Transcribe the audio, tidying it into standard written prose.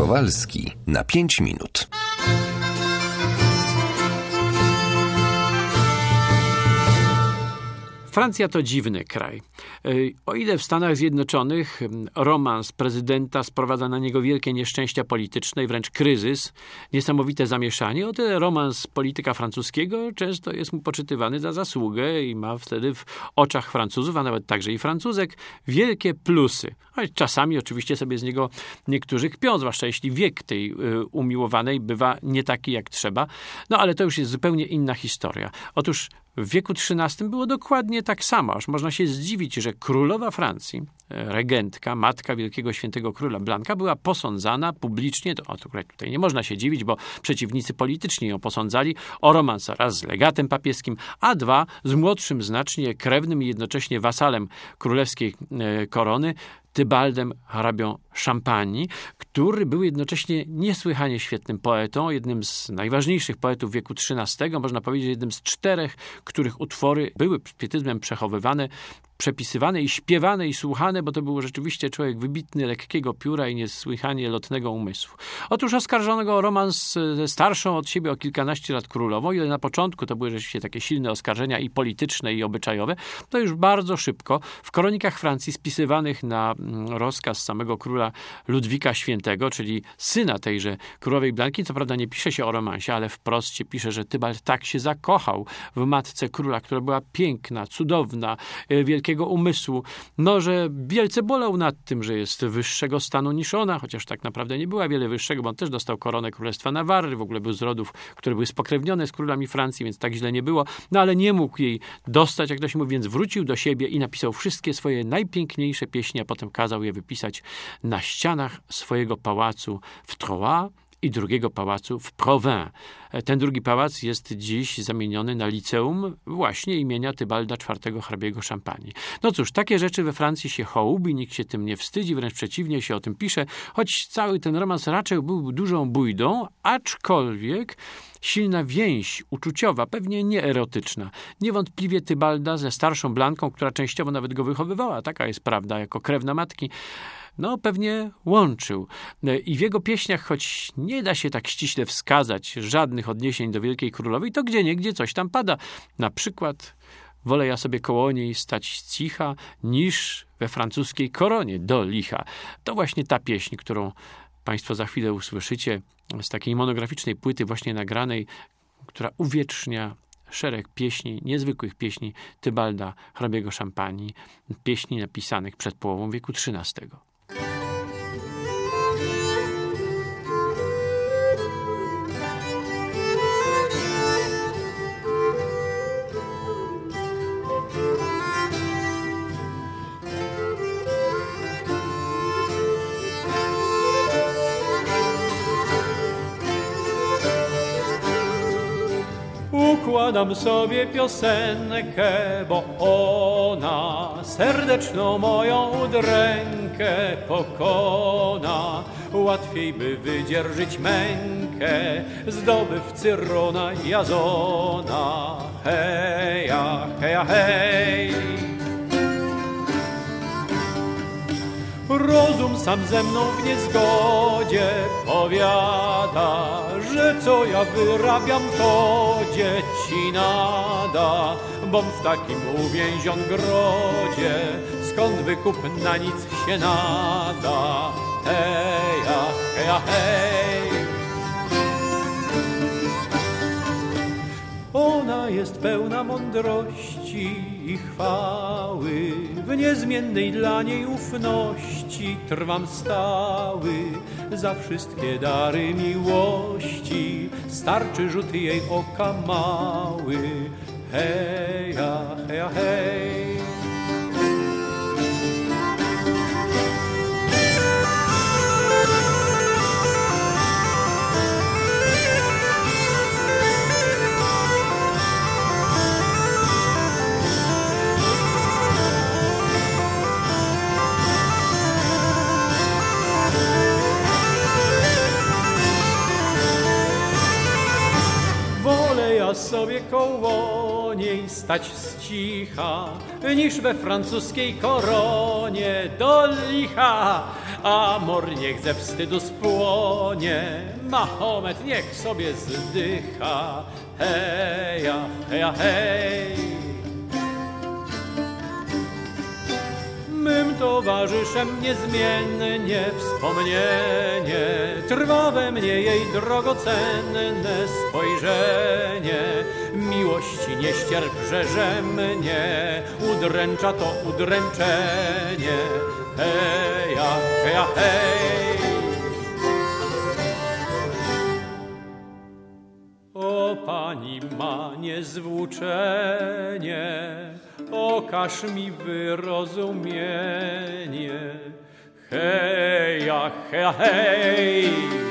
Kowalski na 5 minut. Francja to dziwny kraj. O ile w Stanach Zjednoczonych romans prezydenta sprowadza na niego wielkie nieszczęścia polityczne i wręcz kryzys, niesamowite zamieszanie, o tyle romans polityka francuskiego często jest mu poczytywany za zasługę i ma wtedy w oczach Francuzów, a nawet także i Francuzek, wielkie plusy. Choć czasami oczywiście sobie z niego niektórzy kpią, zwłaszcza jeśli wiek tej umiłowanej bywa nie taki jak trzeba. No ale to już jest zupełnie inna historia. Otóż w wieku XIII było dokładnie tak samo, aż można się zdziwić, że królowa Francji, regentka, matka wielkiego świętego króla Blanka, była posądzana publicznie, tutaj nie można się dziwić, bo przeciwnicy polityczni ją posądzali o romans raz z legatem papieskim, a dwa z młodszym znacznie krewnym i jednocześnie wasalem królewskiej korony, Tybaldem, hrabią Szampanii, który był jednocześnie niesłychanie świetnym poetą, jednym z najważniejszych poetów wieku XIII, można powiedzieć jednym z 4, których utwory były pietyzmem przechowywane, przepisywane i śpiewane i słuchane, bo to był rzeczywiście człowiek wybitny, lekkiego pióra i niesłychanie lotnego umysłu. Otóż oskarżono go o romans ze starszą od siebie o kilkanaście lat królową, ile na początku to były rzeczywiście takie silne oskarżenia i polityczne, i obyczajowe, to już bardzo szybko w kronikach Francji spisywanych na rozkaz samego króla Ludwika Świętego, czyli syna tejże królowej Blanki, co prawda nie pisze się o romansie, ale wprost się pisze, że Tybald tak się zakochał w matce króla, która była piękna, cudowna, wielkiego umysłu, że wielce bolał nad tym, że jest wyższego stanu niż ona, chociaż tak naprawdę nie była wiele wyższego, bo on też dostał koronę Królestwa Nawarry, w ogóle był z rodów, które były spokrewnione z królami Francji, więc tak źle nie było, ale nie mógł jej dostać, jak to się mówi, więc wrócił do siebie i napisał wszystkie swoje najpiękniejsze pieśni, a potem kazał je wypisać na ścianach swojego pałacu w Troyes i drugiego pałacu w Provins. Ten drugi pałac jest dziś zamieniony na liceum właśnie imienia Tybalda IV hrabiego Szampanii. No cóż, takie rzeczy we Francji się hołubi, nikt się tym nie wstydzi, wręcz przeciwnie się o tym pisze, choć cały ten romans raczej był dużą bójdą, aczkolwiek silna więź uczuciowa, pewnie nie erotyczna. Niewątpliwie Tybalda ze starszą Blanką, która częściowo nawet go wychowywała, taka jest prawda, jako krewna matki, pewnie łączył. I w jego pieśniach, choć nie da się tak ściśle wskazać żadnych odniesień do Wielkiej Królowej, to gdzieniegdzie coś tam pada. Na przykład wolę ja sobie koło niej stać cicha, niż we francuskiej koronie do licha. To właśnie ta pieśń, którą Państwo za chwilę usłyszycie z takiej monograficznej płyty właśnie nagranej, która uwiecznia szereg pieśni, niezwykłych pieśni Tybalda hrabiego Szampanii, pieśni napisanych przed połową wieku XIII. Układam sobie piosenkę, bo ona serdeczną moją udrękę pokona. Łatwiej by wydzierżyć mękę, zdobywcy Rona i Jazona. Heja, heja, hej! Rozum sam ze mną w niezgodzie powiada, że co ja wyrabiam, to dzieci nada, bom w takim uwięzion grodzie, skąd wykup na nic się nada. Heja, heja, hej! Ona jest pełna mądrości i chwały, w niezmiennej dla niej ufności trwam stały. Za wszystkie dary miłości starczy rzut jej oka mały. Heja, heja, hej! Sobie koło niej stać z cicha, niż we francuskiej koronie do licha. Amor niech ze wstydu spłonie, Mahomet niech sobie zdycha. Heja, heja, hej. Mym towarzyszem niezmiennie wspomnienie trwa we mnie jej drogocenne spojrzenie. Miłości nieścierprze mnie, udręcza to udręczenie. Heja, heja, hej. O pani ma niezwłóczenie, okaż mi wyrozumienie. Heja, heja, hej.